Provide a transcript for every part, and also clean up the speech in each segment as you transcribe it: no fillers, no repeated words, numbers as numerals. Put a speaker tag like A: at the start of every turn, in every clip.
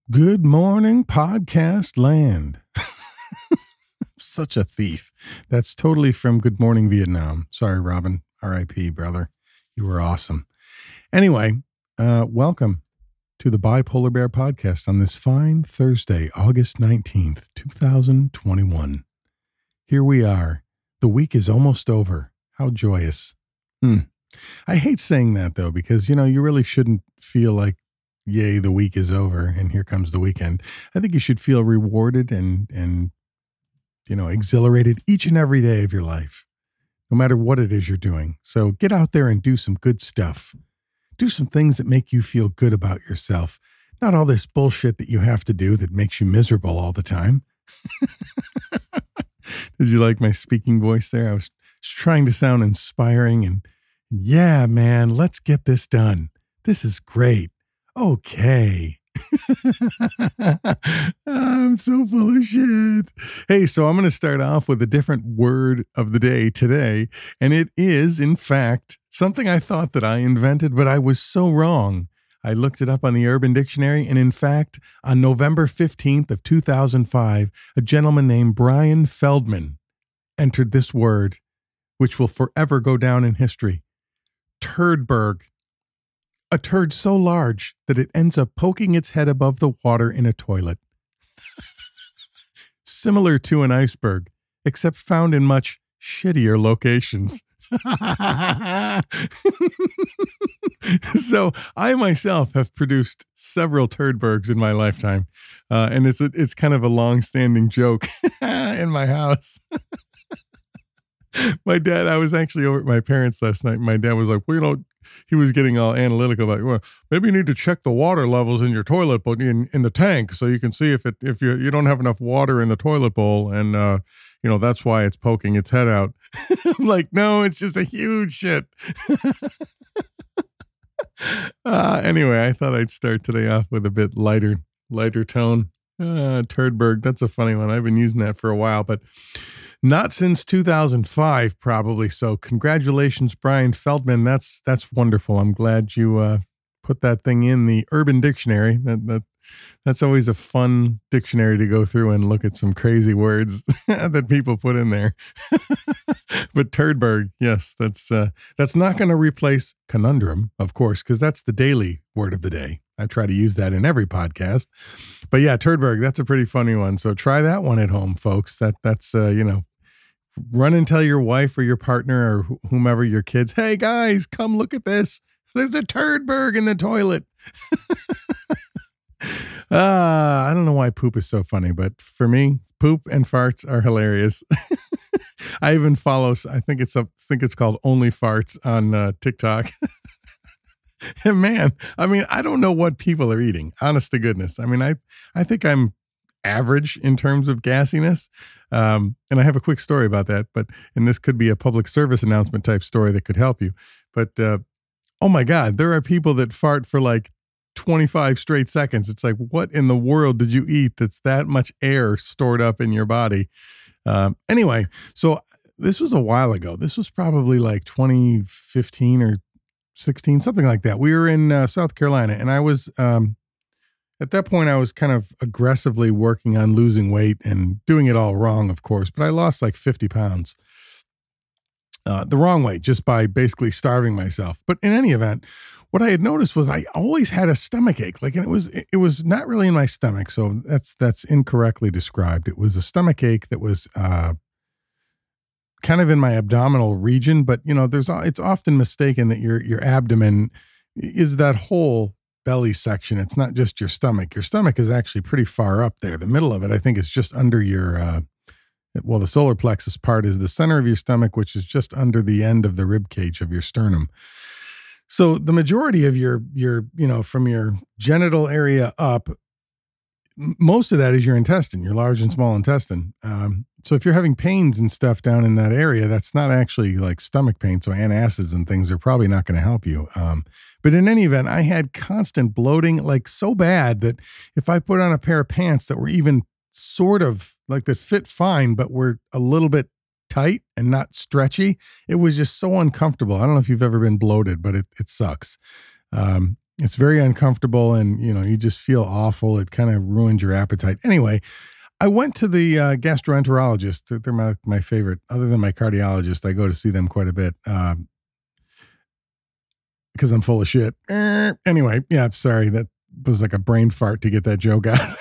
A: Good morning, podcast land. Such a thief. That's totally from Good Morning Vietnam. Sorry, Robin. R.I.P., brother. You were awesome. Anyway, welcome to the Bipolar Bear podcast on this fine Thursday, August 19th, 2021. Here we are. The week is almost over. How joyous. I hate saying that, though, because, you really shouldn't feel like, yay, the week is over and here comes the weekend. I think you should feel rewarded and exhilarated each and every day of your life, no matter what it is you're doing. So get out there and do some good stuff. Do some things that make you feel good about yourself. Not all this bullshit that you have to do that makes you miserable all the time. Did you like my speaking voice there? I was trying to sound inspiring and yeah, man, let's get this done. This is great. Okay. I'm so full of shit. Hey, so I'm going to start off with a different word of the day today. And it is, in fact, something I thought that I invented, but I was so wrong. I looked it up on the Urban Dictionary. And in fact, on November 15th of 2005, a gentleman named Brian Feldman entered this word, which will forever go down in history. Turdberg. A turd so large that it ends up poking its head above the water in a toilet. Similar to an iceberg, except found in much shittier locations. So I myself have produced several turdbergs in my lifetime. And it's kind of a long-standing joke in my house. My dad, I was actually over at my parents' last night. And my dad was like, well, he was getting all analytical about, well, maybe you need to check the water levels in your toilet bowl in the tank so you can see if you don't have enough water in the toilet bowl and that's why it's poking its head out. I'm like, no, it's just a huge shit. Anyway, I thought I'd start today off with a bit lighter tone. Turdberg, that's a funny one. I've been using that for a while, but not since 2005, probably. So congratulations, Brian Feldman. That's wonderful. I'm glad you put that thing in the Urban Dictionary. That's always a fun dictionary to go through and look at some crazy words that people put in there. But Turdberg, yes, that's not going to replace conundrum, of course, because that's the daily word of the day. I try to use that in every podcast. But yeah, Turdberg, that's a pretty funny one. So try that one at home, folks. That's run and tell your wife or your partner or whomever, your kids, hey guys, come look at this. There's a Turdberg in the toilet. I don't know why poop is so funny, but for me, poop and farts are hilarious. I even follow, I think it's called Only Farts on TikTok. And man, I mean, I don't know what people are eating, honest to goodness. I mean, I think I'm average in terms of gassiness. And I have a quick story about that, and this could be a public service announcement type story that could help you. But, oh my God, there are people that fart for like 25 straight seconds. It's like, what in the world did you eat that's that much air stored up in your body? Anyway, so this was a while ago. This was probably like 2015 or 16, something like that. We were in South Carolina, and I was, at that point, I was kind of aggressively working on losing weight and doing it all wrong, of course, but I lost like 50 pounds the wrong way, just by basically starving myself. But in any event, what I had noticed was I always had a stomach ache, and it was not really in my stomach. So that's incorrectly described. It was a stomach ache that was, kind of in my abdominal region, but it's often mistaken that your abdomen is that whole belly section. It's not just your stomach. Your stomach is actually pretty far up there. The middle of it, I think, is just under your, the solar plexus part is the center of your stomach, which is just under the end of the rib cage of your sternum. So the majority of your from your genital area up, most of that is your intestine, your large and small intestine. So if you're having pains and stuff down in that area, that's not actually like stomach pain. So antacids and things are probably not going to help you. But in any event, I had constant bloating, like so bad that if I put on a pair of pants that were even sort of like that fit fine, but were a little bit tight and not stretchy, it was just so uncomfortable. I don't know if you've ever been bloated, but it sucks. It's very uncomfortable, and you just feel awful. It kind of ruins your appetite. Anyway, I went to the gastroenterologist. They're my favorite. Other than my cardiologist, I go to see them quite a bit because I'm full of shit. Anyway, yeah, sorry. That was like a brain fart to get that joke out.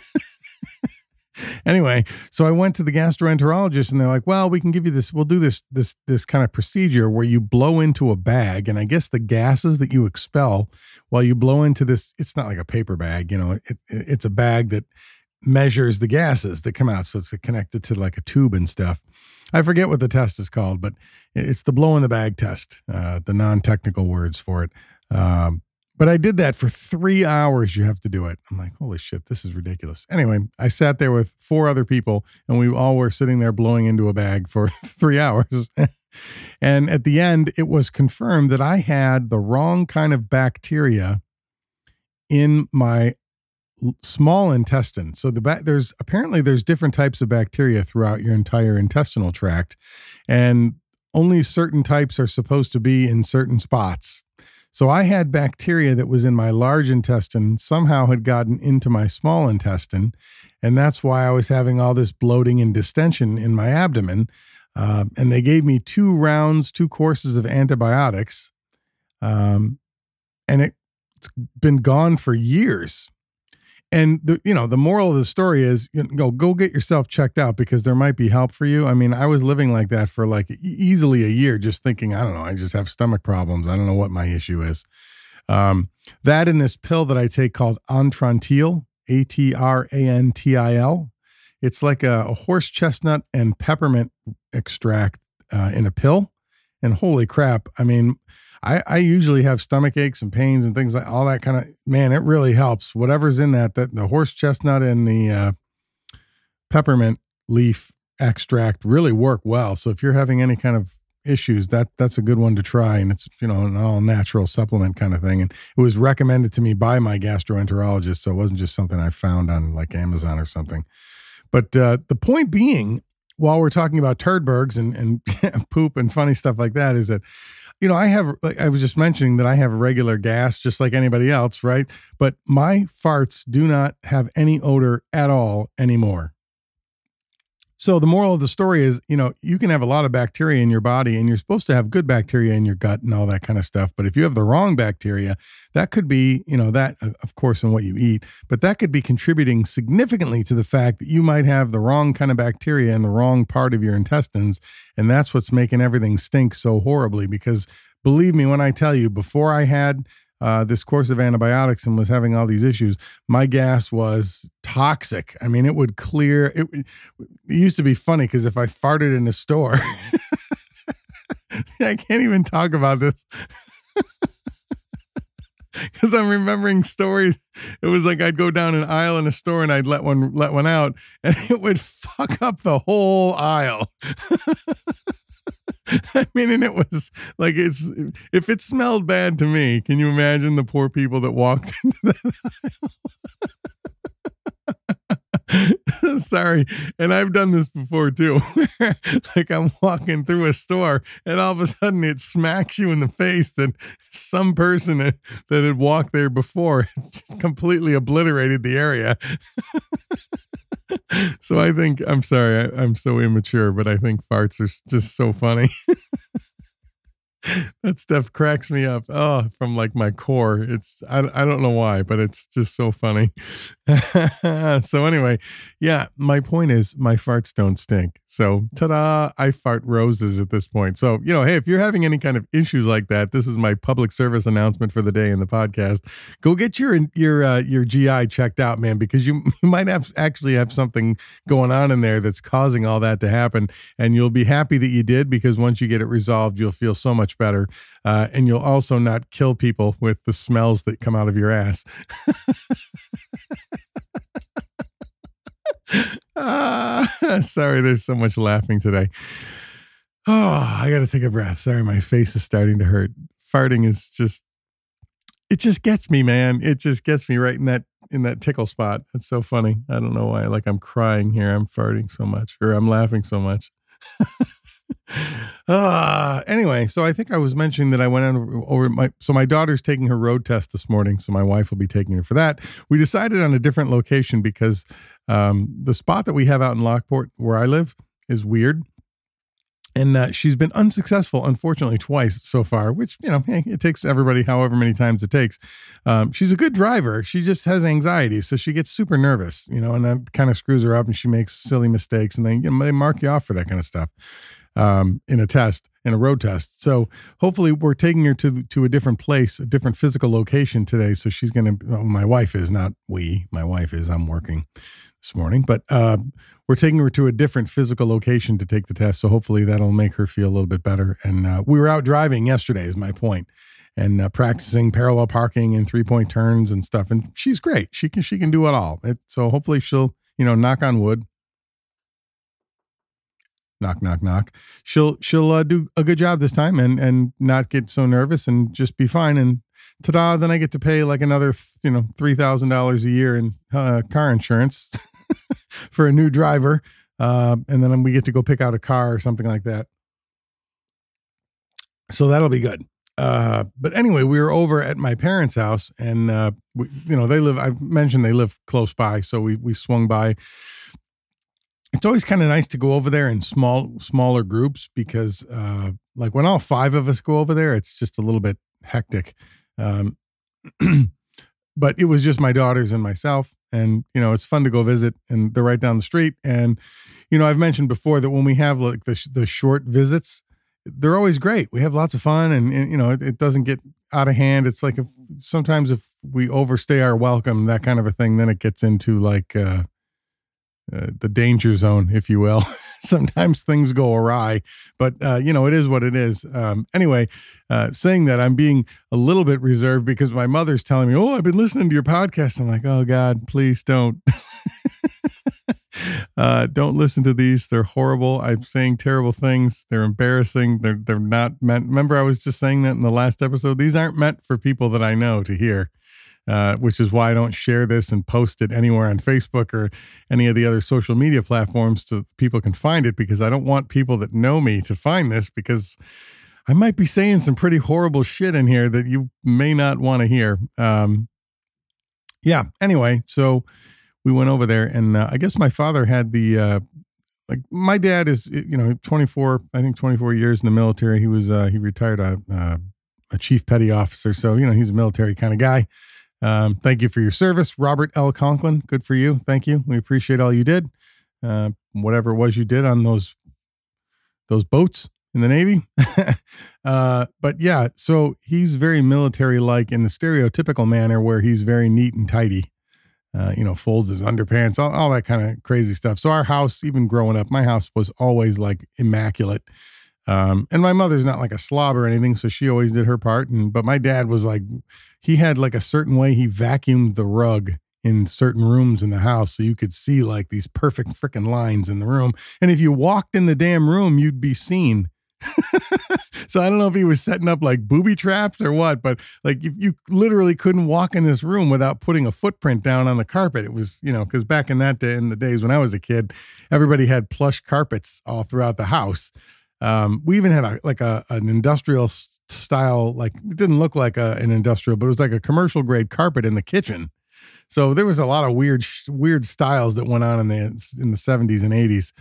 A: Anyway, so I went to the gastroenterologist, and they're like, well, we can give you this. We'll do this kind of procedure where you blow into a bag. And I guess the gases that you expel while you blow into this, it's not like a paper bag, it's a bag that measures the gases that come out. So it's connected to like a tube and stuff. I forget what the test is called, but it's the blow in the bag test, the non-technical words for it. But I did that for 3 hours. You have to do it. I'm like, holy shit, this is ridiculous. Anyway, I sat there with 4 other people, and we all were sitting there blowing into a bag for 3 hours. And at the end, it was confirmed that I had the wrong kind of bacteria in my small intestine. So there's different types of bacteria throughout your entire intestinal tract, and only certain types are supposed to be in certain spots. So I had bacteria that was in my large intestine, somehow had gotten into my small intestine, and that's why I was having all this bloating and distension in my abdomen. And they gave me 2 courses of antibiotics, and it's been gone for years. And the moral of the story is, go get yourself checked out, because there might be help for you. I mean, I was living like that for like easily a year, just thinking, I don't know, I just have stomach problems. I don't know what my issue is. That and this pill that I take called Atrantil, Atrantil. It's like a horse chestnut and peppermint extract in a pill. And holy crap, I mean, I usually have stomach aches and pains and things like all that kind of, man, it really helps. Whatever's in that the horse chestnut and the peppermint leaf extract really work well. So if you're having any kind of issues, that's a good one to try. And it's, an all natural supplement kind of thing. And it was recommended to me by my gastroenterologist. So it wasn't just something I found on like Amazon or something. But the point being, while we're talking about turdbergs and poop and funny stuff like that, is that, I was just mentioning that I have regular gas just like anybody else, right? But my farts do not have any odor at all anymore. So the moral of the story is, you can have a lot of bacteria in your body, and you're supposed to have good bacteria in your gut and all that kind of stuff. But if you have the wrong bacteria, that could be, that of course in what you eat, but that could be contributing significantly to the fact that you might have the wrong kind of bacteria in the wrong part of your intestines. And that's what's making everything stink so horribly, because believe me, when I tell you, before I had this course of antibiotics and was having all these issues, my gas was toxic. I mean, it would clear. It used to be funny because if I farted in a store, I can't even talk about this because I'm remembering stories. It was like I'd go down an aisle in a store and I'd let one out, and it would fuck up the whole aisle. I mean, and it was like, if it smelled bad to me, can you imagine the poor people that walked into that aisle? Sorry. And I've done this before too. Like I'm walking through a store and all of a sudden it smacks you in the face that some person that had walked there before just completely obliterated the area. So I think, I'm sorry, I'm so immature, but I think farts are just so funny. That stuff cracks me up. Oh, from like my core. I don't know why, but it's just so funny. So anyway, yeah, my point is my farts don't stink. So ta-da, I fart roses at this point. So, hey, if you're having any kind of issues like that, this is my public service announcement for the day in the podcast. Go get your GI checked out, man, because you might actually have something going on in there that's causing all that to happen. And you'll be happy that you did, because once you get it resolved, you'll feel so much better. And you'll also not kill people with the smells that come out of your ass. Sorry, there's so much laughing today. Oh, I got to take a breath. Sorry, my face is starting to hurt. Farting is it just gets me, man. It just gets me right in that tickle spot. It's so funny. I don't know why. Like I'm crying here. I'm farting so much, or I'm laughing so much. Anyway, so I think I was mentioning that I went on over my daughter's taking her road test this morning, so my wife will be taking her for that. We decided on a different location because the spot that we have out in Lockport where I live is weird. And she's been unsuccessful, unfortunately, twice so far, which, hey, it takes everybody however many times it takes. She's a good driver. She just has anxiety. So she gets super nervous, and that kind of screws her up and she makes silly mistakes. And they mark you off for that kind of stuff in a road test. So hopefully we're taking her to a different place, a different physical location today. So she's going to, my wife is, not we, my wife is, I'm working this morning, but we're taking her to a different physical location to take the test. So hopefully that'll make her feel a little bit better. And we were out driving yesterday is my point, and practicing parallel parking and 3-point turns and stuff. And she's great. She can do it all. So hopefully she'll, knock on wood, knock, knock, knock. She'll do a good job this time and not get so nervous and just be fine. And ta-da, then I get to pay like another, $3,000 a year in car insurance for a new driver. And then we get to go pick out a car or something like that. So that'll be good. But anyway, we were over at my parents' house, and I mentioned they live close by. So we swung by. It's always kind of nice to go over there in smaller groups because like when all 5 of us go over there, it's just a little bit hectic. But it was just my daughters and myself, and, it's fun to go visit, and they're right down the street. And, I've mentioned before that when we have like the short visits, they're always great. We have lots of fun, and it doesn't get out of hand. It's like sometimes if we overstay our welcome, that kind of a thing, then it gets into like the danger zone, if you will. Sometimes things go awry, but it is what it is. Anyway, saying that, I'm being a little bit reserved because my mother's telling me, "Oh, I've been listening to your podcast." I'm like, "Oh God, please don't." Don't listen to these. They're horrible. I'm saying terrible things. They're embarrassing. They're not meant. Remember, I was just saying that in the last episode. These aren't meant for people that I know to hear. Which is why I don't share this and post it anywhere on Facebook or any of the other social media platforms so people can find it, because I don't want people that know me to find this, because I might be saying some pretty horrible shit in here that you may not want to hear. Anyway, so we went over there, and I guess my father had my dad is, 24 years in the military. He he retired a chief petty officer. So, he's a military kind of guy. Thank you for your service, Robert L. Conklin. Good for you. Thank you. We appreciate all you did. Whatever it was you did on those boats in the Navy. But yeah, so he's very military-like in the stereotypical manner where he's very neat and tidy. Folds his underpants, all that kind of crazy stuff. So our house, even growing up, my house was always like immaculate. And my mother's not like a slob or anything, so she always did her part. But my dad was like, he had like a certain way he vacuumed the rug in certain rooms in the house, so you could see like these perfect freaking lines in the room. And if you walked in the damn room, you'd be seen. So I don't know if he was setting up like booby traps or what, but like you literally couldn't walk in this room without putting a footprint down on the carpet. It was, because back in that day, in the days when I was a kid, everybody had plush carpets all throughout the house. We even had an industrial style, like it didn't look like an industrial, but it was like a commercial grade carpet in the kitchen. So there was a lot of weird styles that went on in the 70s and 80s.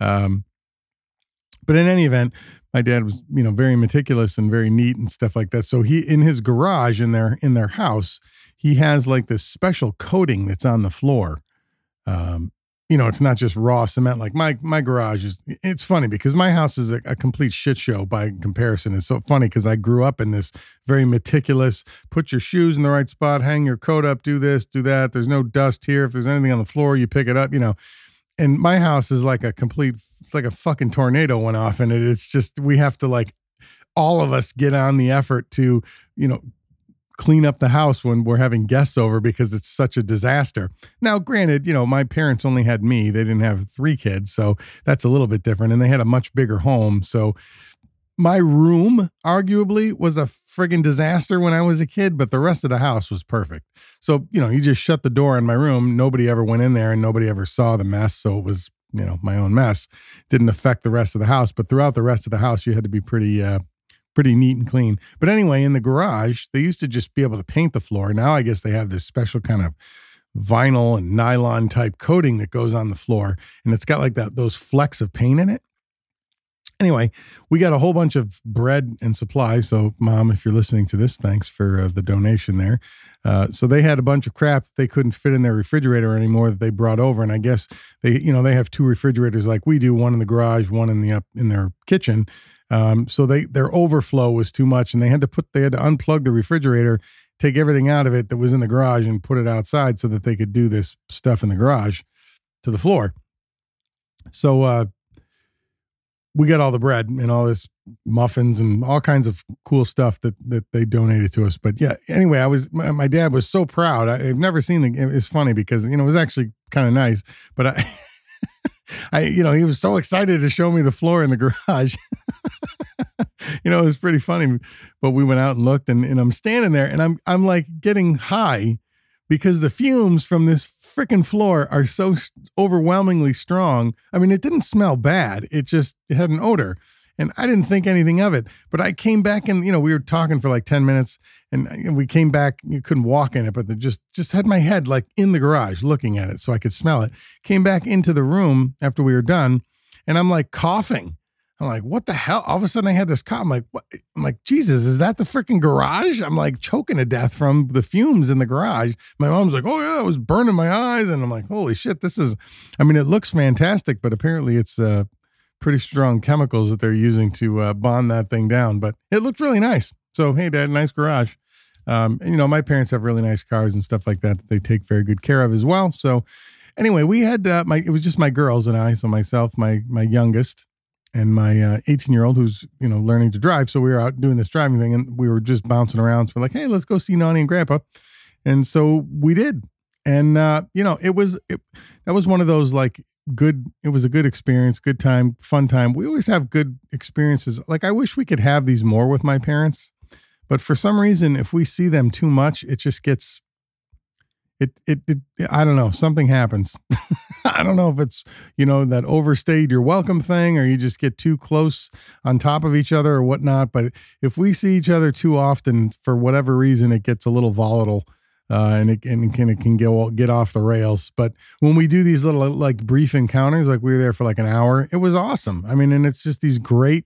A: But in any event, my dad was, very meticulous and very neat and stuff like that. So he, in his garage in their house, he has like this special coating that's on the floor. It's not just raw cement. Like my garage it's funny because my house is a complete shit show by comparison. It's so funny because I grew up in this very meticulous, put your shoes in the right spot, hang your coat up, do this, do that. There's no dust here. If there's anything on the floor, you pick it up, and my house is like it's like a fucking tornado went off in it. It's just, we have to like, all of us get on the effort to, clean up the house when we're having guests over because it's such a disaster. Now, granted, my parents only had me. They didn't have 3 kids, so that's a little bit different. And they had a much bigger home. So my room arguably was a friggin' disaster when I was a kid, but the rest of the house was perfect. So, you just shut the door in my room. Nobody ever went in there and nobody ever saw the mess. So it was my own mess. Didn't affect the rest of the house, but throughout the rest of the house, you had to be pretty neat and clean. But anyway, in the garage, they used to just be able to paint the floor. Now I guess they have this special kind of vinyl and nylon type coating that goes on the floor, and it's got like those flecks of paint in it. Anyway, we got a whole bunch of bread and supplies. So, Mom, if you're listening to this, thanks for the donation there. So they had a bunch of crap that they couldn't fit in their refrigerator anymore that they brought over. And I guess they have 2 refrigerators like we do, one in the garage, one in their kitchen. So their overflow was too much, and they had to unplug the refrigerator, take everything out of it that was in the garage, and put it outside so that they could do this stuff in the garage to the floor. So, we got all the bread and all this muffins and all kinds of cool stuff that they donated to us. But yeah, anyway, my dad was so proud. I've never seen it's funny because, it was actually kind of nice, but he was so excited to show me the floor in the garage. It was pretty funny, but we went out and looked, and I'm standing there, and I'm like getting high because the fumes from this freaking floor are so overwhelmingly strong. I mean, it didn't smell bad. It had an odor, and I didn't think anything of it. But I came back, and we were talking for like 10 minutes, and we came back. You couldn't walk in it, but just had my head like in the garage looking at it so I could smell it. Came back into the room after we were done, and I'm like coughing. I'm like, what the hell? All of a sudden I had this cough. I'm like, what? I'm like, Jesus, is that the freaking garage? I'm like choking to death from the fumes in the garage. My mom's like, oh yeah, it was burning my eyes. And I'm like, holy shit, it looks fantastic, but apparently it's pretty strong chemicals that they're using to bond that thing down. But it looked really nice. So, hey, Dad, nice garage. My parents have really nice cars and stuff like that they take very good care of as well. So anyway, we had it was just my girls and I, so myself, my youngest, and my 18-year-old who's, learning to drive. So we were out doing this driving thing, and we were just bouncing around. So we're like, hey, let's go see Nani and Grandpa. And so we did. And, that was one of those like it was a good experience, good time, fun time. We always have good experiences. Like, I wish we could have these more with my parents, but for some reason, if we see them too much, it just gets, I don't know, something happens. I don't know if it's, that overstayed your welcome thing, or you just get too close on top of each other or whatnot. But if we see each other too often, for whatever reason, it gets a little volatile, and it can get off the rails. But when we do these little like brief encounters, like we were there for like an hour, it was awesome. I mean, and it's just these great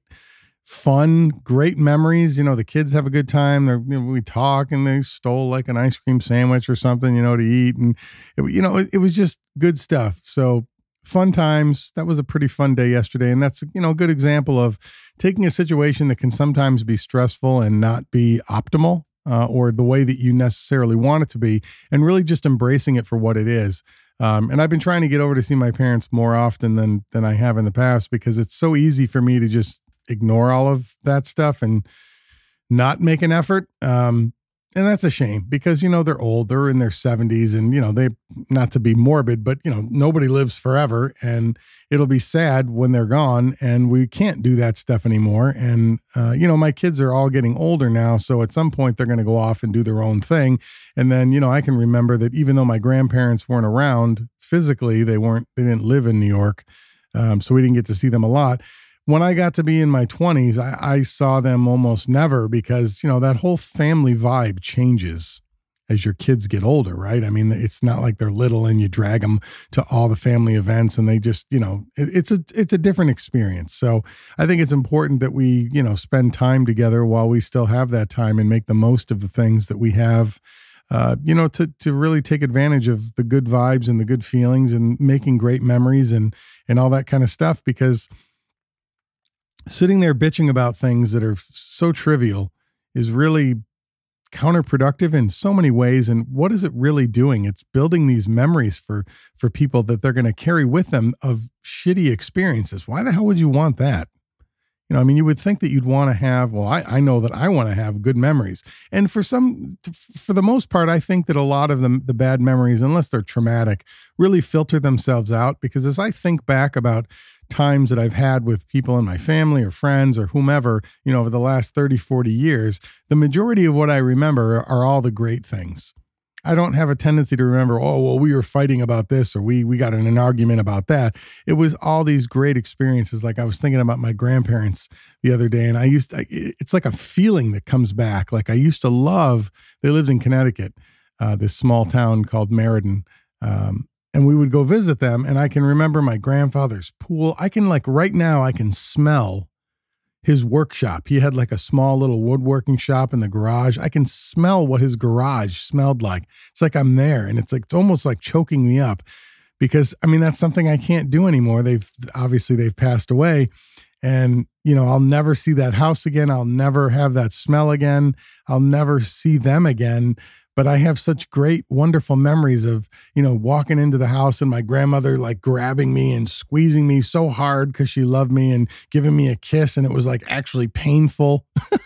A: memories. The kids have a good time. We talk, and they stole like an ice cream sandwich or something, to eat. And it was just good stuff. So fun times. That was a pretty fun day yesterday. And that's, a good example of taking a situation that can sometimes be stressful and not be optimal, or the way that you necessarily want it to be, and really just embracing it for what it is. And I've been trying to get over to see my parents more often than I have in the past, because it's so easy for me to just ignore all of that stuff and not make an effort. And that's a shame, because, they're old, they're in their 70s, and, they, not to be morbid, but, nobody lives forever, and it'll be sad when they're gone, and we can't do that stuff anymore. And, my kids are all getting older now. So at some point they're going to go off and do their own thing. And then, I can remember that even though my grandparents weren't around physically, they didn't live in New York. So we didn't get to see them a lot. When I got to be in my 20s, I saw them almost never, because, that whole family vibe changes as your kids get older, right? I mean, it's not like they're little and you drag them to all the family events and they just, it's a different experience. So I think it's important that we, spend time together while we still have that time, and make the most of the things that we have, to really take advantage of the good vibes and the good feelings, and making great memories and all that kind of stuff. Because sitting there bitching about things that are so trivial is really counterproductive in so many ways. And what is it really doing? It's building these memories for people that they're going to carry with them of shitty experiences. Why the hell would you want that? You would think that you'd want to have, I know that I want to have good memories. And for the most part, I think that a lot of the bad memories, unless they're traumatic, really filter themselves out. Because as I think back about times that I've had with people in my family or friends or whomever, over the last 30, 40 years, the majority of what I remember are all the great things. I don't have a tendency to remember, oh, well, we were fighting about this or we got in an argument about that. It was all these great experiences. Like I was thinking about my grandparents the other day, and it's like a feeling that comes back. Like I used to love, they lived in Connecticut, this small town called Meriden. And we would go visit them. And I can remember my grandfather's pool. I can right now, I can smell his workshop. He had like a small little woodworking shop in the garage. I can smell what his garage smelled like. It's like I'm there, and it's almost like choking me up because that's something I can't do anymore. They've passed away, and I'll never see that house again. I'll never have that smell again. I'll never see them again. But I have such great, wonderful memories of, walking into the house and my grandmother like grabbing me and squeezing me so hard because she loved me and giving me a kiss. And it was like actually painful,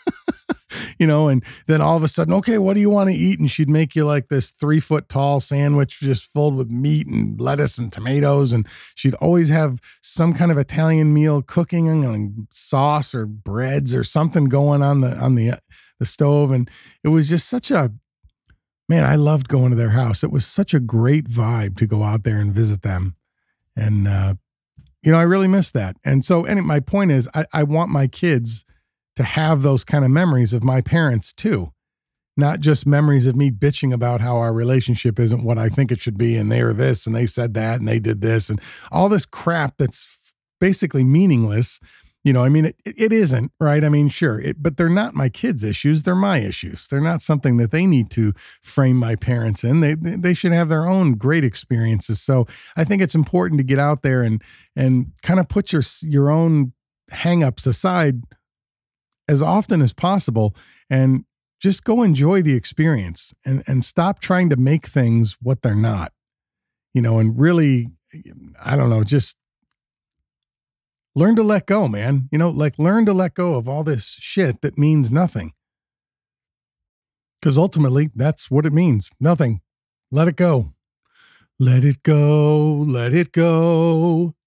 A: and then all of a sudden, okay, what do you want to eat? And she'd make you like this 3-foot tall sandwich just filled with meat and lettuce and tomatoes. And she'd always have some kind of Italian meal cooking and sauce or breads or something going on the stove. And it was just man, I loved going to their house. It was such a great vibe to go out there and visit them. And, I really miss that. And so my point is I want my kids to have those kind of memories of my parents too, not just memories of me bitching about how our relationship isn't what I think it should be. And they are this and they said that and they did this and all this crap that's basically meaningless. It isn't, right? Sure, but they're not my kids' issues. They're my issues. They're not something that they need to frame my parents in. They should have their own great experiences. So I think it's important to get out there and kind of put your own hangups aside as often as possible and just go enjoy the experience and stop trying to make things what they're not, and really, I don't know, just learn to let go, man. Learn to let go of all this shit that means nothing. Because ultimately, that's what it means. Nothing. Let it go. Let it go. Let it go.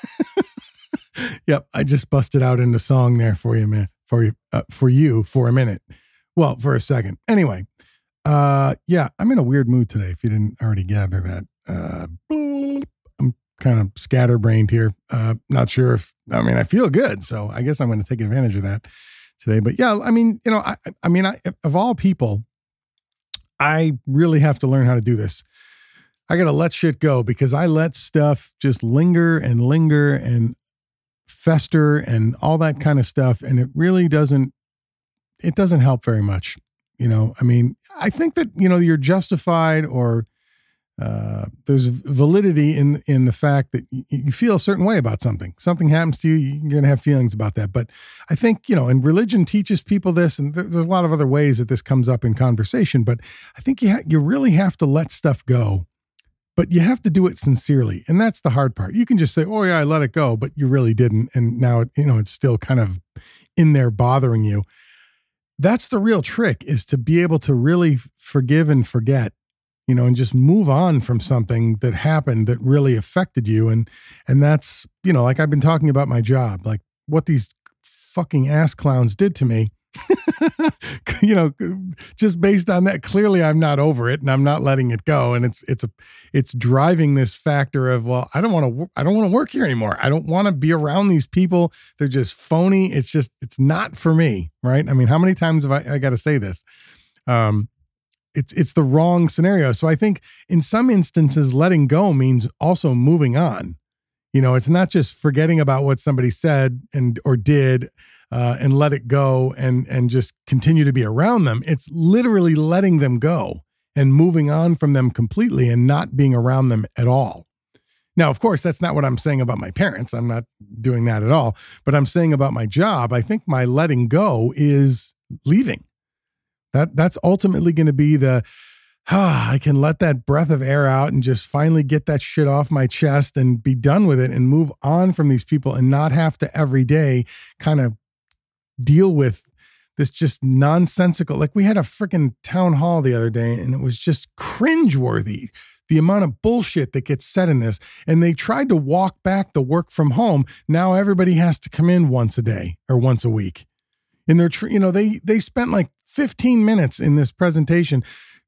A: Yep, I just busted out into song there for you, man. For you for a minute. Well, for a second. Anyway, yeah, I'm in a weird mood today. If you didn't already gather that, I'm kind of scatterbrained here. Not sure if I feel good, so I guess I'm going to take advantage of that today. But yeah, I of all people, I really have to learn how to do this. I got to let shit go because I let stuff just linger and fester and all that kind of stuff. And it really doesn't help very much. I think that, you're justified or there's validity in the fact that you feel a certain way about something. Something happens to you, you're going to have feelings about that. But I think, and religion teaches people this, and there's a lot of other ways that this comes up in conversation. But I think you really have to let stuff go, but you have to do it sincerely. And that's the hard part. You can just say, oh yeah, I let it go, but you really didn't. And now, it's still kind of in there bothering you. That's the real trick, is to be able to really forgive and forget, and just move on from something that happened that really affected you. And that's, like I've been talking about my job, like what these fucking ass clowns did to me, just based on that. Clearly I'm not over it and I'm not letting it go. And it's driving this factor of, well, I don't want to work here anymore. I don't want to be around these people. They're just phony. It's not for me. Right. How many times have I got to say this? It's the wrong scenario. So I think in some instances, letting go means also moving on. It's not just forgetting about what somebody said or did and let it go and just continue to be around them. It's literally letting them go and moving on from them completely and not being around them at all. Now, of course, that's not what I'm saying about my parents. I'm not doing that at all. But I'm saying about my job, I think my letting go is leaving. That's ultimately going to be I can let that breath of air out and just finally get that shit off my chest and be done with it and move on from these people and not have to every day kind of deal with this just nonsensical. Like we had a freaking town hall the other day and it was just cringeworthy, the amount of bullshit that gets said in this. And they tried to walk back the work from home. Now everybody has to come in once a day or once a week. And they're, they spent like 15 minutes in this presentation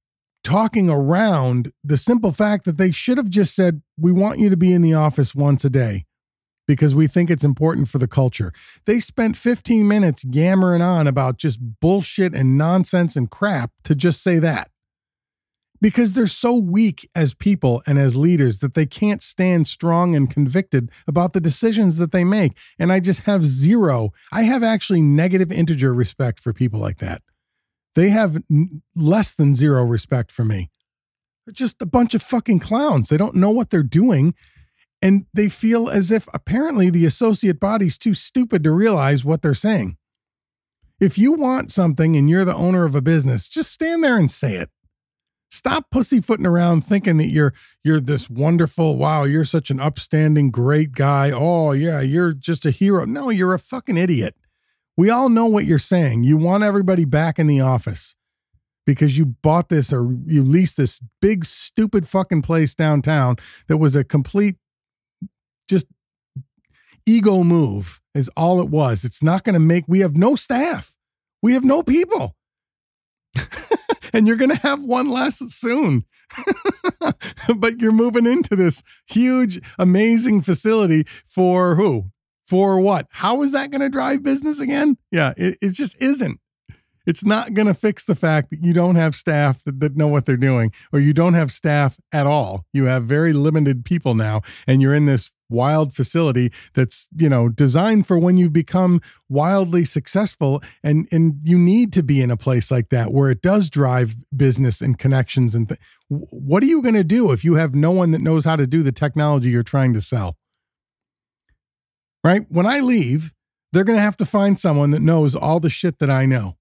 A: talking around the simple fact that they should have just said, we want you to be in the office once a day because we think it's important for the culture. They spent 15 minutes yammering on about just bullshit and nonsense and crap to just say that. Because they're so weak as people and as leaders that they can't stand strong and convicted about the decisions that they make. And I just have I have actually negative integer respect for people like that. They have less than zero respect for me. They're just a bunch of fucking clowns. They don't know what they're doing. And they feel as if apparently the associate body's too stupid to realize what they're saying. If you want something and you're the owner of a business, just stand there and say it. Stop pussyfooting around thinking that you're this wonderful, wow, you're such an upstanding, great guy. Oh, yeah, you're just a hero. No, you're a fucking idiot. We all know what you're saying. You want everybody back in the office because you bought this or you leased this big, stupid fucking place downtown that was a complete just ego move is all it was. It's not going to we have no staff. We have no people. And you're going to have one less soon. But you're moving into this huge, amazing facility for who? For what? How is that going to drive business again? Yeah, it just isn't. It's not going to fix the fact that you don't have staff that know what they're doing, or you don't have staff at all. You have very limited people now, and you're in this wild facility that's, designed for when you become wildly successful, and you need to be in a place like that where it does drive business and connections. And what are you going to do if you have no one that knows how to do the technology you're trying to sell? Right? When I leave, they're going to have to find someone that knows all the shit that I know.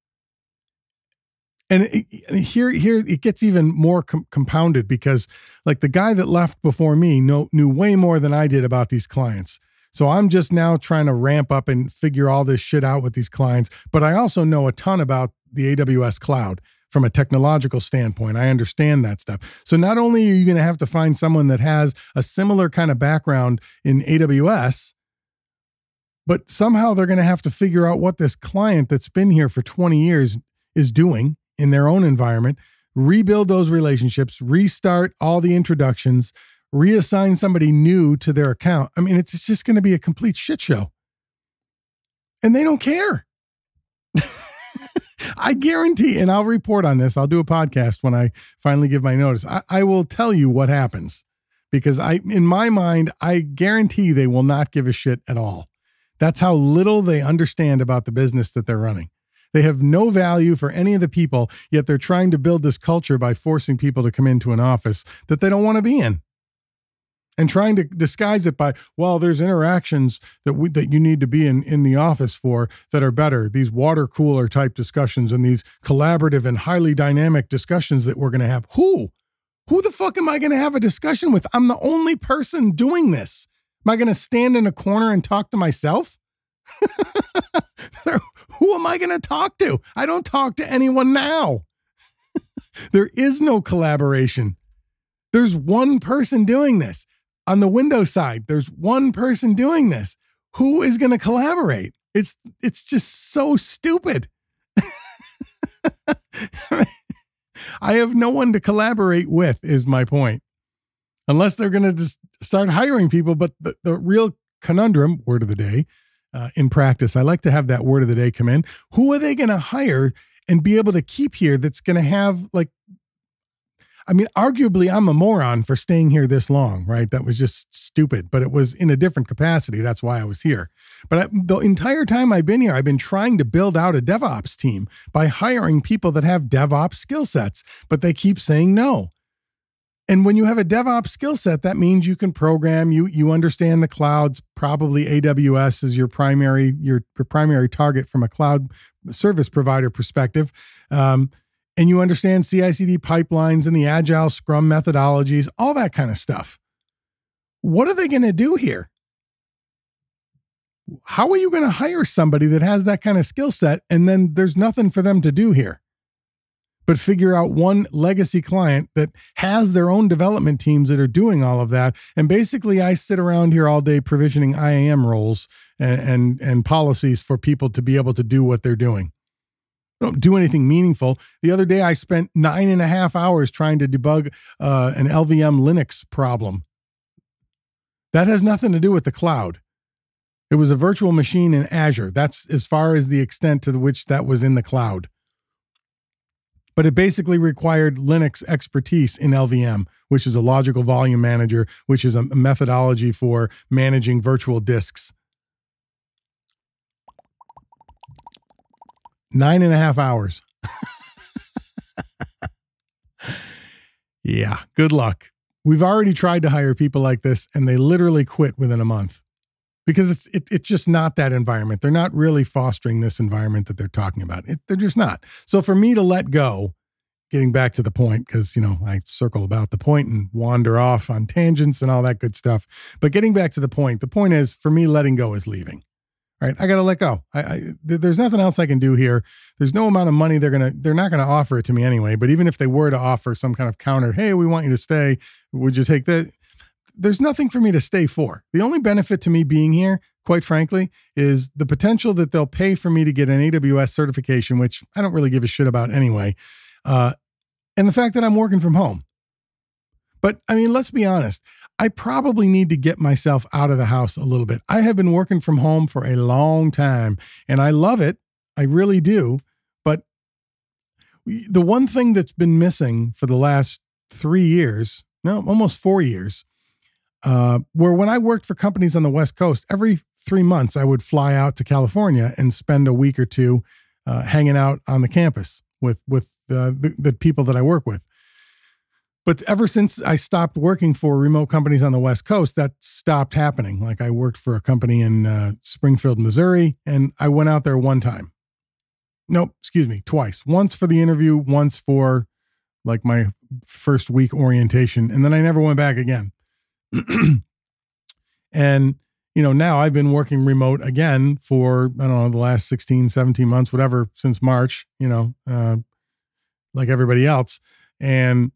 A: And here it gets even more compounded because like the guy that left before me knew way more than I did about these clients. So I'm just now trying to ramp up and figure all this shit out with these clients. But I also know a ton about the AWS cloud from a technological standpoint. I understand that stuff. So not only are you going to have to find someone that has a similar kind of background in AWS, but somehow they're going to have to figure out what this client that's been here for 20 years is doing in their own environment, rebuild those relationships, restart all the introductions, reassign somebody new to their account. I mean, it's just going to be a complete shit show. And they don't care. I guarantee, and I'll report on this. I'll do a podcast when I finally give my notice. I will tell you what happens because in my mind, I guarantee they will not give a shit at all. That's how little they understand about the business that they're running. They have no value for any of the people, yet they're trying to build this culture by forcing people to come into an office that they don't want to be in. And trying to disguise it by, well, there's interactions that you need to be in the office for that are better. These water cooler type discussions and these collaborative and highly dynamic discussions that we're going to have. Who the fuck am I going to have a discussion with? I'm the only person doing this. Am I going to stand in a corner and talk to myself? Who am I going to talk to? I don't talk to anyone now. There is no collaboration. There's one person doing this. On the Windows side, there's one person doing this. Who is going to collaborate? It's just so stupid. I have no one to collaborate with is my point. Unless they're going to just start hiring people. But the real conundrum, word of the day, in practice, I like to have that word of the day come in. Who are they going to hire and be able to keep here that's going to have arguably I'm a moron for staying here this long, right? That was just stupid, but it was in a different capacity. That's why I was here. But the entire time I've been here, I've been trying to build out a DevOps team by hiring people that have DevOps skill sets, but they keep saying no. And when you have a DevOps skill set, that means you can program, you understand the clouds, probably AWS is your primary target from a cloud service provider perspective. And you understand CI/CD pipelines and the agile Scrum methodologies, all that kind of stuff. What are they going to do here? How are you going to hire somebody that has that kind of skill set and then there's nothing for them to do here but figure out one legacy client that has their own development teams that are doing all of that? And basically I sit around here all day provisioning IAM roles and policies for people to be able to do what they're doing. don't do anything meaningful. The other day, I spent 9.5 hours trying to debug an LVM Linux problem. That has nothing to do with the cloud. It was a virtual machine in Azure. That's as far as the extent to which that was in the cloud. But it basically required Linux expertise in LVM, which is a logical volume manager, which is a methodology for managing virtual disks. 9.5 hours. Yeah, good luck. We've already tried to hire people like this, and they literally quit within a month because it's just not that environment. They're not really fostering this environment that they're talking about. They're just not. So for me to let go, getting back to the point, because, I circle about the point and wander off on tangents and all that good stuff. But getting back to the point is for me, letting go is leaving. Right? I got to let go. There's nothing else I can do here. There's no amount of money they're not going to offer it to me anyway. But even if they were to offer some kind of counter, hey, we want you to stay, would you take that? There's nothing for me to stay for. The only benefit to me being here, quite frankly, is the potential that they'll pay for me to get an AWS certification, which I don't really give a shit about anyway. And the fact that I'm working from home. But let's be honest. I probably need to get myself out of the house a little bit. I have been working from home for a long time and I love it. I really do. But the one thing that's been missing for the last 3 years, no, almost 4 years, where when I worked for companies on the West Coast, every 3 months I would fly out to California and spend a week or two hanging out on the campus with the people that I work with. But ever since I stopped working for remote companies on the West Coast, that stopped happening. Like I worked for a company in Springfield, Missouri, and I went out there twice. Once for the interview, once for like my first week orientation, and then I never went back again. And, now I've been working remote again for, I don't know, the last 16, 17 months, whatever, since March, like everybody else. And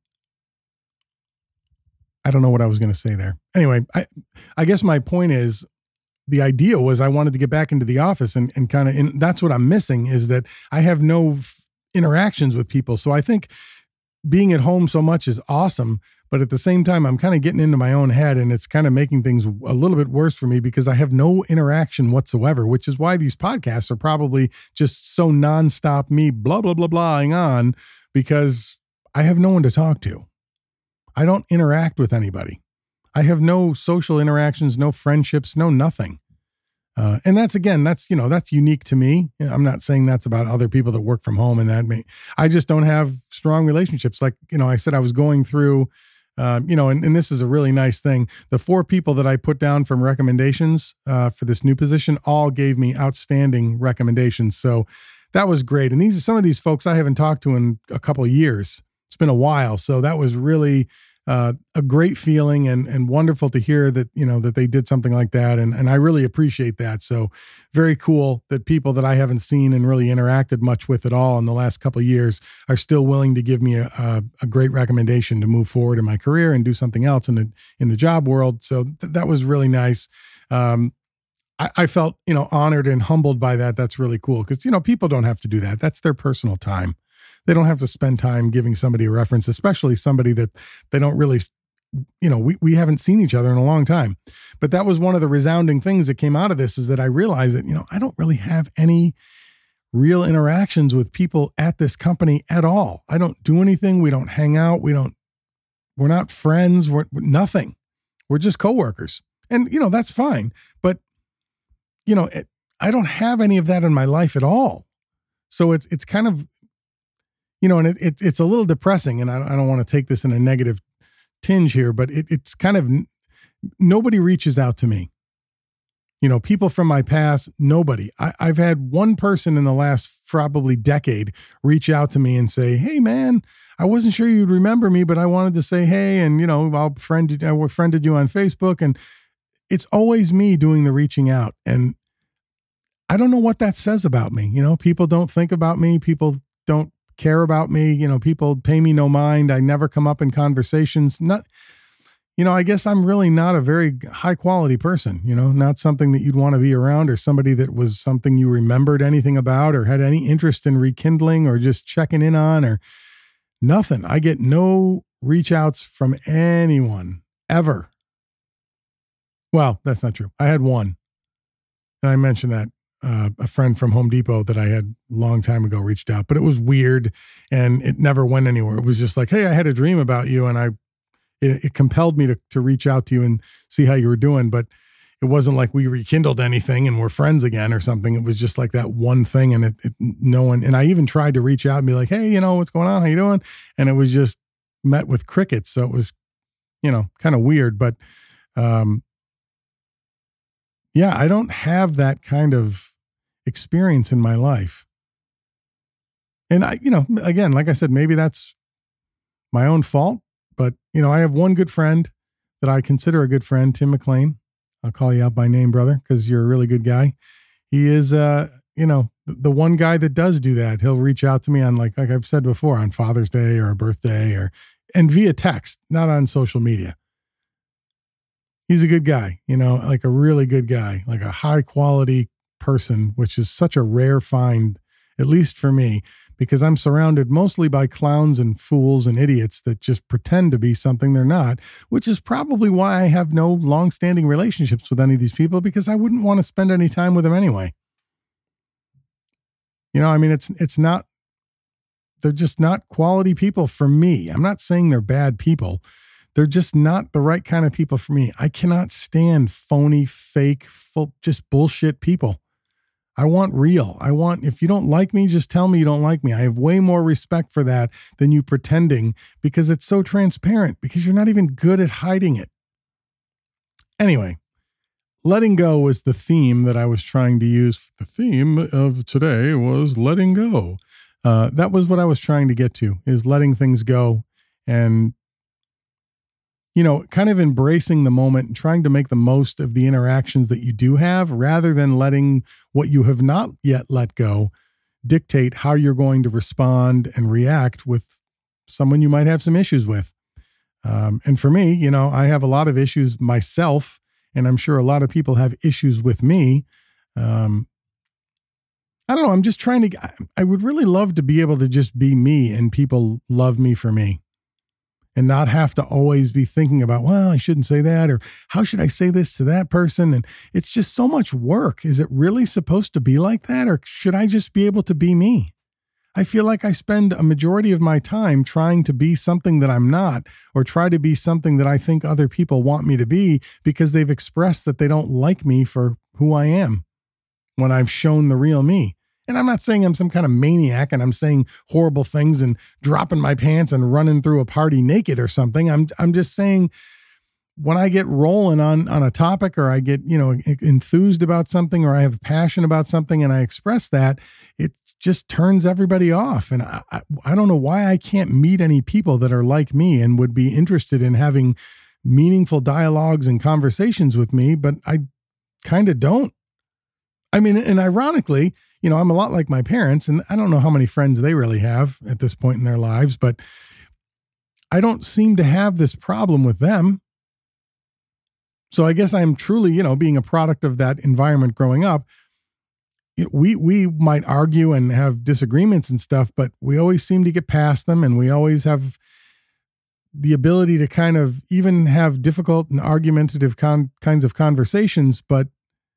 A: I don't know what I was going to say there. Anyway, I guess my point is the idea was I wanted to get back into the office and that's what I'm missing is that I have no interactions with people. So I think being at home so much is awesome, but at the same time, I'm kind of getting into my own head and it's kind of making things a little bit worse for me because I have no interaction whatsoever, which is why these podcasts are probably just so nonstop me blah, blah, blah, blahing on because I have no one to talk to. I don't interact with anybody. I have no social interactions, no friendships, no nothing. And that's unique to me. I'm not saying that's about other people that work from home and I just don't have strong relationships. Like, I said, I was going through, and this is a really nice thing. The 4 people that I put down from recommendations for this new position all gave me outstanding recommendations. So that was great. And these are some of these folks I haven't talked to in a couple of years. It's been a while. So that was really a great feeling and wonderful to hear that, that they did something like that. And I really appreciate that. So very cool that people that I haven't seen and really interacted much with at all in the last couple of years are still willing to give me a great recommendation to move forward in my career and do something else in the job world. So that was really nice. I felt, honored and humbled by that. That's really cool because, people don't have to do that. That's their personal time. They don't have to spend time giving somebody a reference, especially somebody that they don't really, we haven't seen each other in a long time. But that was one of the resounding things that came out of this is that I realized that, I don't really have any real interactions with people at this company at all. I don't do anything. We don't hang out. We're not friends. We're nothing. We're just coworkers. And, that's fine. But, I don't have any of that in my life at all. So it's kind of, and it's a little depressing, and I don't want to take this in a negative tinge here, but it's kind of, nobody reaches out to me. People from my past, nobody. I've had one person in the last probably decade reach out to me and say, hey, man, I wasn't sure you'd remember me, but I wanted to say, hey, and, I friended you on Facebook, and it's always me doing the reaching out. And I don't know what that says about me. People don't think about me. People don't care about me. People pay me no mind. I never come up in conversations. I guess I'm really not a very high quality person, not something that you'd want to be around, or somebody that was something you remembered anything about or had any interest in rekindling or just checking in on, or nothing. I get no reach outs from anyone ever. Well, that's not true. I had one, and I mentioned that a friend from Home Depot that I had a long time ago reached out, but it was weird and it never went anywhere. It was just like, hey, I had a dream about you, and it compelled me to reach out to you and see how you were doing. But it wasn't like we rekindled anything and we're friends again or something. It was just like that one thing. And no one, and I even tried to reach out and be like, hey, what's going on? How you doing? And it was just met with crickets. So it was, kind of weird, but, yeah, I don't have that kind of experience in my life. And again, like I said, maybe that's my own fault, but I have one good friend that I consider a good friend, Tim McLean. I'll call you out by name, brother, because you're a really good guy. He is, the one guy that does do that. He'll reach out to me on like I've said before, on Father's Day or a birthday and via text, not on social media. He's a good guy, like a really good guy, like a high quality person, which is such a rare find, at least for me, because I'm surrounded mostly by clowns and fools and idiots that just pretend to be something they're not, which is probably why I have no long-standing relationships with any of these people, because I wouldn't want to spend any time with them anyway. It's not, they're just not quality people for me. I'm not saying they're bad people. They're just not the right kind of people for me. I cannot stand phony, fake, full, just bullshit people. I want real. If you don't like me, just tell me you don't like me. I have way more respect for that than you pretending, because it's so transparent, because you're not even good at hiding it. Anyway, letting go was the theme that I was trying to use. The theme of today was letting go. That was what I was trying to get to, is letting things go and kind of embracing the moment and trying to make the most of the interactions that you do have, rather than letting what you have not yet let go dictate how you're going to respond and react with someone you might have some issues with. And for me, I have a lot of issues myself, and I'm sure a lot of people have issues with me. I don't know. I'm just I would really love to be able to just be me and people love me for me, and not have to always be thinking about, well, I shouldn't say that, or how should I say this to that person? And it's just so much work. Is it really supposed to be like that? Or should I just be able to be me? I feel like I spend a majority of my time trying to be something that I'm not, or try to be something that I think other people want me to be, because they've expressed that they don't like me for who I am when I've shown the real me. And I'm not saying I'm some kind of maniac and I'm saying horrible things and dropping my pants and running through a party naked or something. I'm just saying, when I get rolling on a topic, or I get, enthused about something, or I have passion about something and I express that, it just turns everybody off. And I don't know why I can't meet any people that are like me and would be interested in having meaningful dialogues and conversations with me, but I kind of don't. And ironically, I'm a lot like my parents, and I don't know how many friends they really have at this point in their lives, but I don't seem to have this problem with them. So I guess I'm truly, being a product of that environment growing up. We might argue and have disagreements and stuff, but we always seem to get past them, and we always have the ability to kind of even have difficult and argumentative kinds of conversations, but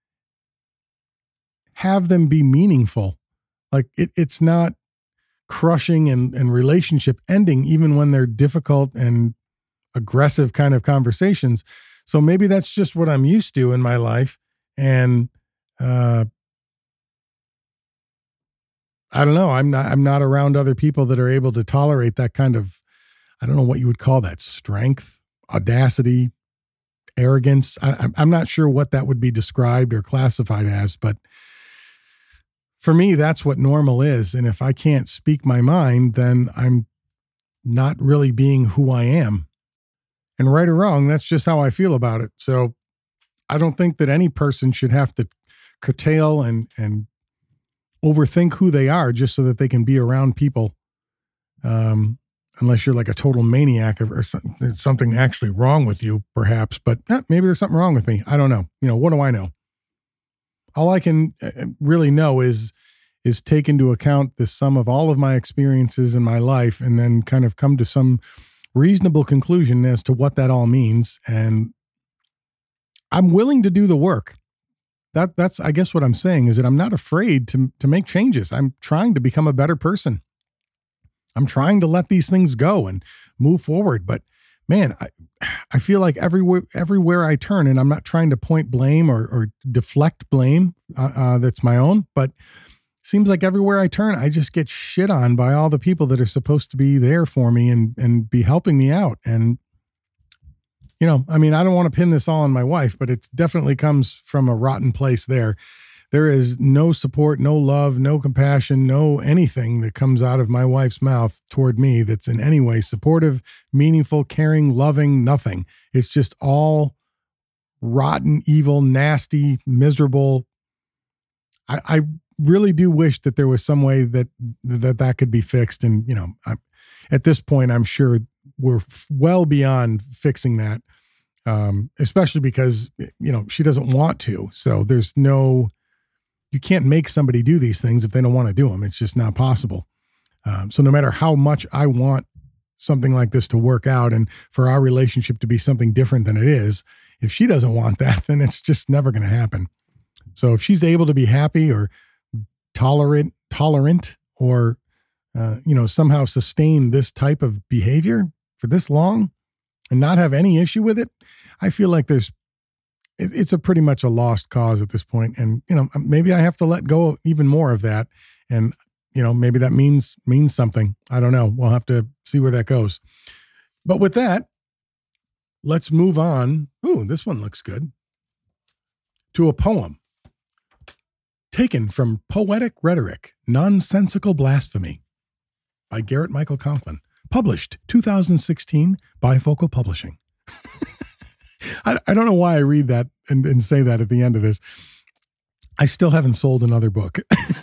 A: have them be meaningful. Like it's not crushing and relationship ending, even when they're difficult and aggressive kind of conversations. So maybe that's just what I'm used to in my life. And, I don't know. I'm not around other people that are able to tolerate that kind of, I don't know what you would call that, strength, audacity, arrogance. I'm not sure what that would be described or classified as, but for me, that's what normal is. And if I can't speak my mind, then I'm not really being who I am. And right or wrong, that's just how I feel about it. So I don't think that any person should have to curtail and overthink who they are just so that they can be around people. unless you're like a total maniac or there's something actually wrong with you, perhaps. But maybe there's something wrong with me. I don't know. What do I know? All I can really know is take into account the sum of all of my experiences in my life and then kind of come to some reasonable conclusion as to what that all means. And I'm willing to do the work. That's, I guess what I'm saying is that I'm not afraid to make changes. I'm trying to become a better person. I'm trying to let these things go and move forward. But man, I feel like everywhere I turn, and I'm not trying to point blame or deflect blame that's my own, but seems like everywhere I turn, I just get shit on by all the people that are supposed to be there for me and be helping me out. And, I mean, I don't want to pin this all on my wife, but it definitely comes from a rotten place there. There is no support, no love, no compassion, no anything that comes out of my wife's mouth toward me that's in any way supportive, meaningful, caring, loving, nothing. It's just all rotten, evil, nasty, miserable. I really do wish that there was some way that could be fixed. And, at this point, I'm sure we're well beyond fixing that, especially because, she doesn't want to. So you can't make somebody do these things if they don't want to do them. It's just not possible. So no matter how much I want something like this to work out and for our relationship to be something different than it is, if she doesn't want that, then it's just never going to happen. So if she's able to be happy or tolerant or, somehow sustain this type of behavior for this long and not have any issue with it, I feel like it's a pretty much a lost cause at this point. And, maybe I have to let go even more of that. And, maybe that means something. I don't know. We'll have to see where that goes. But with that, let's move on. Ooh, this one looks good. To a poem taken from Poetic Rhetoric, Nonsensical Blasphemy by Garrett Michael Conklin, published 2016 Bifocal Publishing. I don't know why I read that and say that at the end of this. I still haven't sold another book.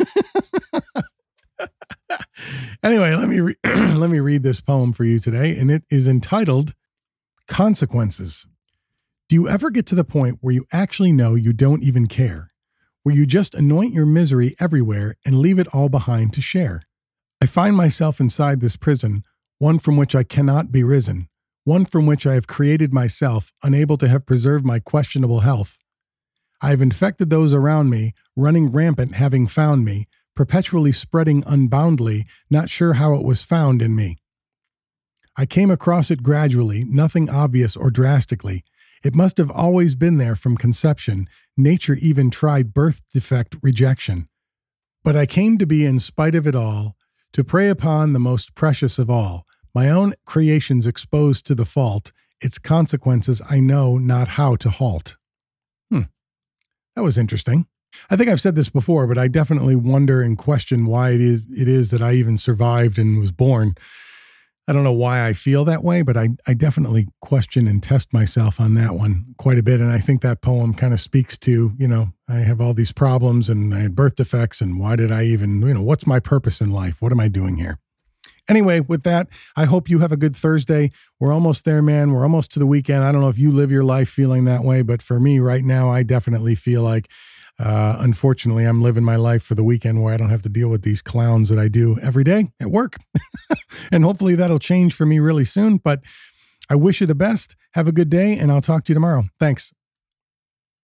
A: Anyway, let me read this poem for you today, and it is entitled Consequences. Do you ever get to the point where you actually know you don't even care, where you just anoint your misery everywhere and leave it all behind to share? I find myself inside this prison, one from which I cannot be risen, one from which I have created myself, unable to have preserved my questionable health. I have infected those around me, running rampant having found me, perpetually spreading unboundly, not sure how it was found in me. I came across it gradually, nothing obvious or drastically. It must have always been there from conception. Nature even tried birth defect rejection. But I came to be, in spite of it all, to prey upon the most precious of all, my own creations exposed to the fault, its consequences I know not how to halt. That was interesting. I think I've said this before, but I definitely wonder and question why it is that I even survived and was born. I don't know why I feel that way, but I definitely question and test myself on that one quite a bit. And I think that poem kind of speaks to, I have all these problems and I had birth defects, and why did I even, what's my purpose in life? What am I doing here? Anyway, with that, I hope you have a good Thursday. We're almost there, man. We're almost to the weekend. I don't know if you live your life feeling that way, but for me right now, I definitely feel like, unfortunately, I'm living my life for the weekend where I don't have to deal with these clowns that I do every day at work. And hopefully that'll change for me really soon. But I wish you the best. Have a good day, and I'll talk to you tomorrow. Thanks.